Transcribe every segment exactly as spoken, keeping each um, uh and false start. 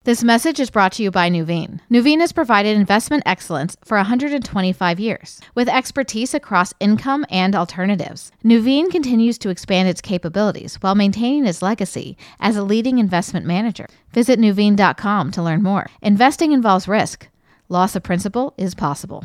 This message is brought to you by Nuveen. Nuveen has provided investment excellence for one hundred twenty-five years, with expertise across income and alternatives. Nuveen continues to expand its capabilities while maintaining its legacy as a leading investment manager. Visit Nuveen dot com to learn more. Investing involves risk. Loss of principal is possible.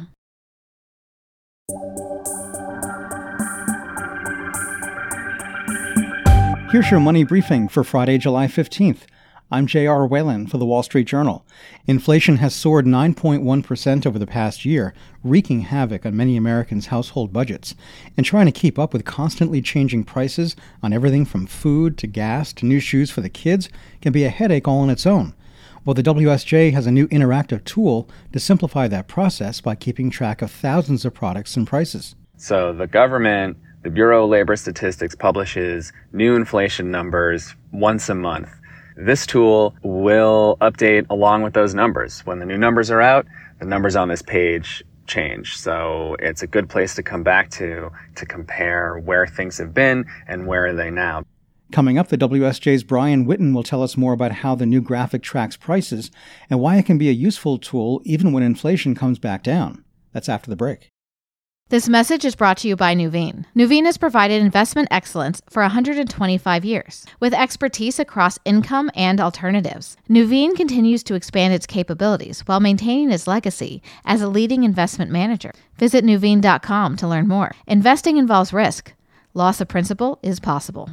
Here's your money briefing for Friday, July fifteenth. I'm J R Whalen for The Wall Street Journal. Inflation has soared nine point one percent over the past year, wreaking havoc on many Americans' household budgets. And trying to keep up with constantly changing prices on everything from food to gas to new shoes for the kids can be a headache all on its own. Well, the W S J has a new interactive tool to simplify that process by keeping track of thousands of products and prices. So the government, the Bureau of Labor Statistics, publishes new inflation numbers once a month. This tool will update along with those numbers. When the new numbers are out, the numbers on this page change. So it's a good place to come back to to compare where things have been and where are they now. Coming up, the W S J's Brian Whitten will tell us more about how the new graphic tracks prices and why it can be a useful tool even when inflation comes back down. That's after the break. This message is brought to you by Nuveen. Nuveen has provided investment excellence for one hundred twenty-five years, with expertise across income and alternatives. Nuveen continues to expand its capabilities while maintaining its legacy as a leading investment manager. Visit Nuveen dot com to learn more. Investing involves risk. Loss of principal is possible.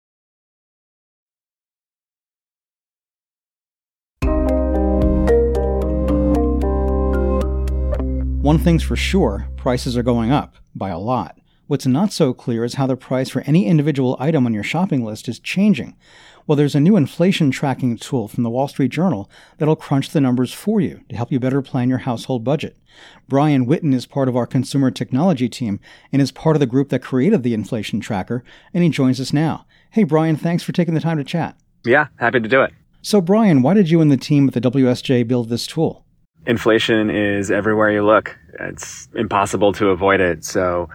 One thing's for sure, prices are going up, by a lot. What's not so clear is how the price for any individual item on your shopping list is changing. Well, there's a new inflation tracking tool from the Wall Street Journal that'll crunch the numbers for you to help you better plan your household budget. Brian Whitten is part of our consumer technology team and is part of the group that created the inflation tracker, and he joins us now. Hey, Brian, thanks for taking the time to chat. Yeah, happy to do it. So, Brian, why did you and the team at the W S J build this tool? Inflation is everywhere you look. It's impossible to avoid it. So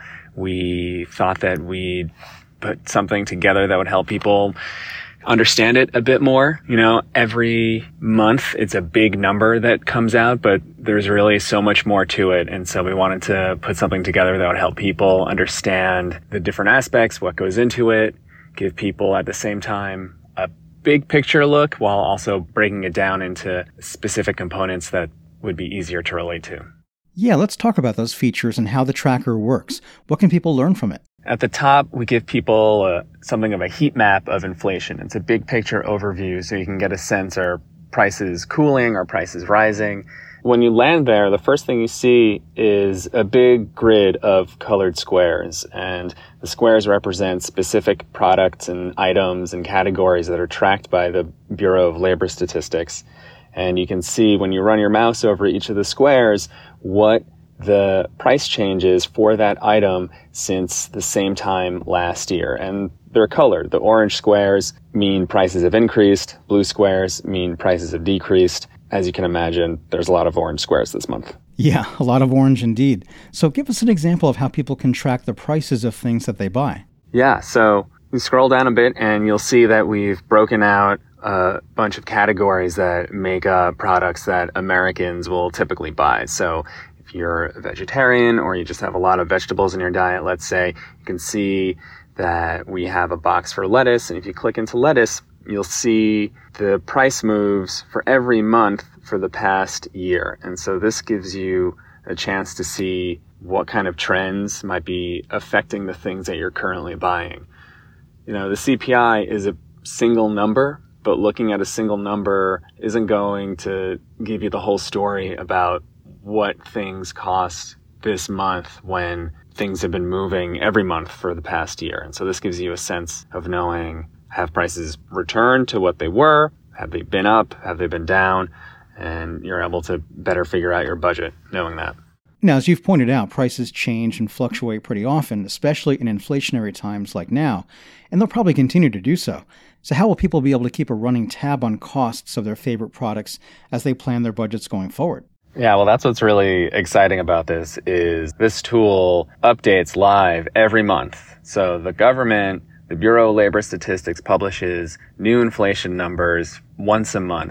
we thought that we'd put something together that would help people understand it a bit more. You know, every month it's a big number that comes out, but there's really so much more to it. And so we wanted to put something together that would help people understand the different aspects, what goes into it, give people at the same time a big picture look while also breaking it down into specific components that would be easier to relate to. Yeah, let's talk about those features and how the tracker works. What can people learn from it? At the top, we give people uh, something of a heat map of inflation. It's a big picture overview so you can get a sense, are prices cooling, are prices rising? When you land there, the first thing you see is a big grid of colored squares, and the squares represent specific products and items and categories that are tracked by the Bureau of Labor Statistics. And you can see when you run your mouse over each of the squares what the price change is for that item since the same time last year. And they're colored. The orange squares mean prices have increased. Blue squares mean prices have decreased. As you can imagine, there's a lot of orange squares this month. Yeah, a lot of orange indeed. So give us an example of how people can track the prices of things that they buy. Yeah, so you scroll down a bit and you'll see that we've broken out a bunch of categories that make up products that Americans will typically buy. So if you're a vegetarian or you just have a lot of vegetables in your diet, let's say, you can see that we have a box for lettuce. And if you click into lettuce, you'll see the price moves for every month for the past year. And so this gives you a chance to see what kind of trends might be affecting the things that you're currently buying. You know, the C P I is a single number, but looking at a single number isn't going to give you the whole story about what things cost this month when things have been moving every month for the past year. And so this gives you a sense of knowing, have prices returned to what they were? Have they been up? Have they been down? And you're able to better figure out your budget knowing that. Now, as you've pointed out, prices change and fluctuate pretty often, especially in inflationary times like now, and they'll probably continue to do so. So how will people be able to keep a running tab on costs of their favorite products as they plan their budgets going forward? Yeah, well, that's what's really exciting about this is this tool updates live every month. So the government, the Bureau of Labor Statistics, publishes new inflation numbers once a month.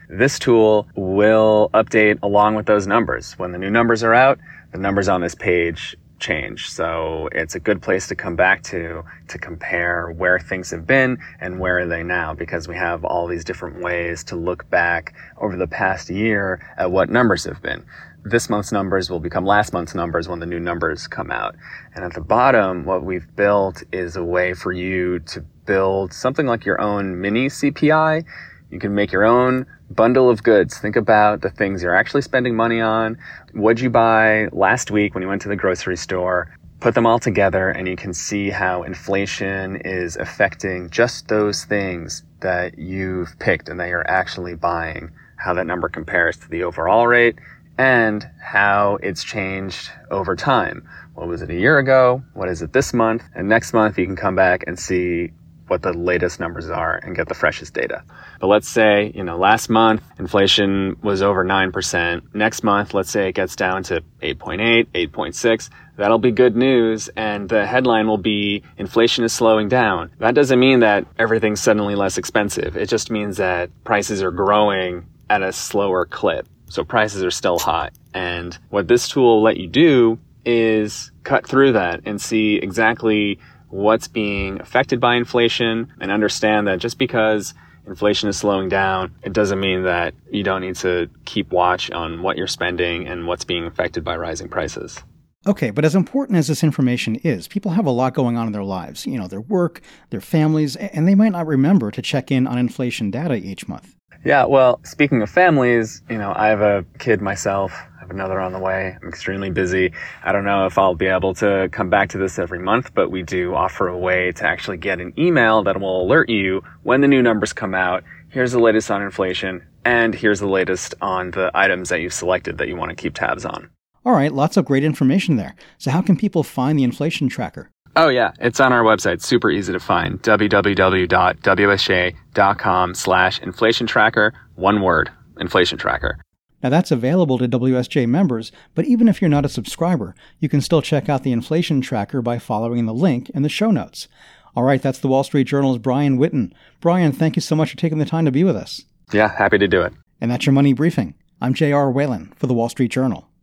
This tool will update along with those numbers. When the new numbers are out, the numbers on this page change. So it's a good place to come back to to compare where things have been and where are they now, because we have all these different ways to look back over the past year at what numbers have been. This month's numbers will become last month's numbers when the new numbers come out. And at the bottom, what we've built is a way for you to build something like your own mini C P I. You can make your own bundle of goods. Think about the things you're actually spending money on. What'd you buy last week when you went to the grocery store? Put them all together and you can see how inflation is affecting just those things that you've picked and that you're actually buying, how that number compares to the overall rate, and how it's changed over time. What was it a year ago? What is it this month? And next month you can come back and see what the latest numbers are and get the freshest data. But let's say, you know, last month inflation was over nine percent. Next month, let's say it gets down to eight point eight, eight point six. That'll be good news, and the headline will be inflation is slowing down. That doesn't mean that everything's suddenly less expensive. It just means that prices are growing at a slower clip. So prices are still high. And what this tool will let you do is cut through that and see exactly what's being affected by inflation and understand that just because inflation is slowing down, it doesn't mean that you don't need to keep watch on what you're spending and what's being affected by rising prices. Okay, but as important as this information is, people have a lot going on in their lives, you know, their work, their families, and they might not remember to check in on inflation data each month. Yeah, well, speaking of families, you know, I have a kid myself. I have another on the way. I'm extremely busy. I don't know if I'll be able to come back to this every month, but we do offer a way to actually get an email that will alert you when the new numbers come out. Here's the latest on inflation, and here's the latest on the items that you've selected that you want to keep tabs on. All right, lots of great information there. So how can people find the inflation tracker? Oh, yeah. It's on our website. Super easy to find. www.wsj.com slash inflation tracker. One word. Inflation tracker. Now that's available to W S J members, but even if you're not a subscriber, you can still check out the inflation tracker by following the link in the show notes. All right, that's the Wall Street Journal's Brian Whitten. Brian, thank you so much for taking the time to be with us. Yeah, happy to do it. And that's your Money Briefing. I'm J R Whalen for the Wall Street Journal.